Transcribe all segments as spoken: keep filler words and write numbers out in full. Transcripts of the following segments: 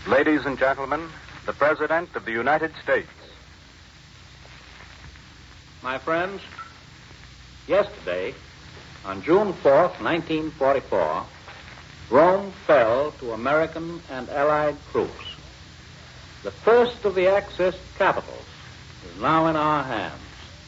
Ladies and gentlemen, the President of the United States. My friends, yesterday, on June fourth, nineteen forty-four, Rome fell to American and Allied troops. The first of the Axis capitals is now in our hands.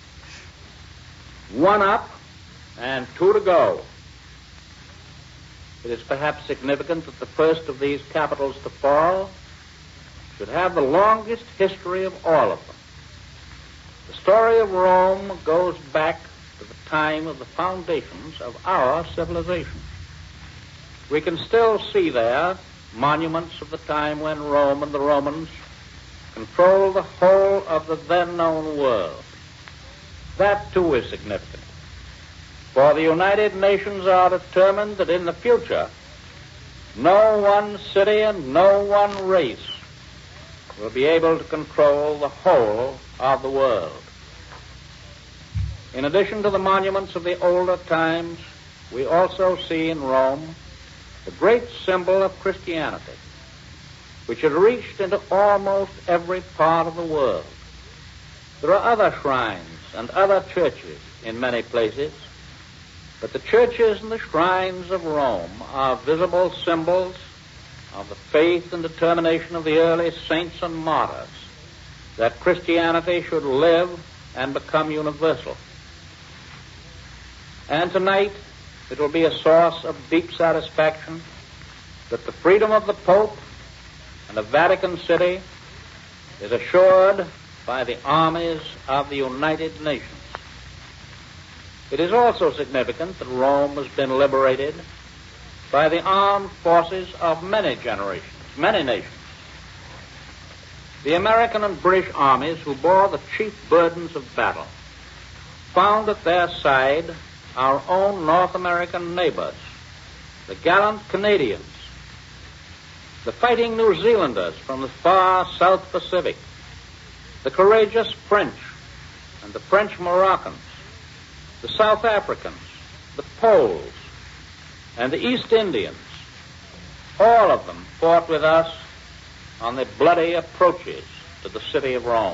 One up and two to go. It is perhaps significant that the first of these capitals to fall should have the longest history of all of them. The story of Rome goes back to the time of the foundations of our civilization. We can still see there monuments of the time when Rome and the Romans controlled the whole of the then known world. That too is significant. For the United Nations are determined that in the future, no one city and no one race will be able to control the whole of the world. In addition to the monuments of the older times, we also see in Rome the great symbol of Christianity, which had reached into almost every part of the world. There are other shrines and other churches in many places, but the churches and the shrines of Rome are visible symbols of the faith and determination of the early saints and martyrs that Christianity should live and become universal. And tonight, it will be a source of deep satisfaction that the freedom of the Pope and the Vatican City is assured by the armies of the United Nations. It is also significant that Rome has been liberated by the armed forces of many generations, many nations. The American and British armies who bore the chief burdens of battle found at their side our own North American neighbors, the gallant Canadians, the fighting New Zealanders from the far South Pacific, the courageous French and the French Moroccans, the South Africans, the Poles, and the East Indians. All of them fought with us on the bloody approaches to the city of Rome.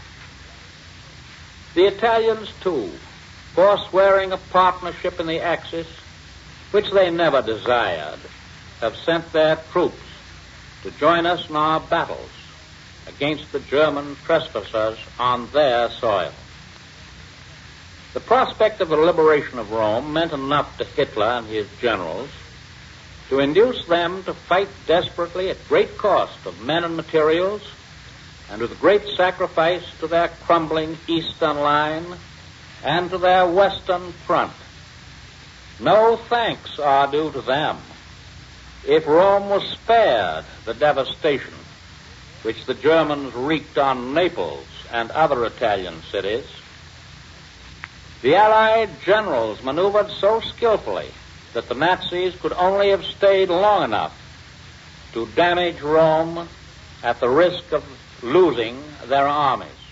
The Italians, too, forswearing a partnership in the Axis, which they never desired, have sent their troops to join us in our battles against the German trespassers on their soil. The prospect of the liberation of Rome meant enough to Hitler and his generals to induce them to fight desperately at great cost of men and materials and with great sacrifice to their crumbling eastern line and to their western front. No thanks are due to them if Rome was spared the devastation which the Germans wreaked on Naples and other Italian cities. The Allied generals maneuvered so skillfully that the Nazis could only have stayed long enough to damage Rome at the risk of losing their armies.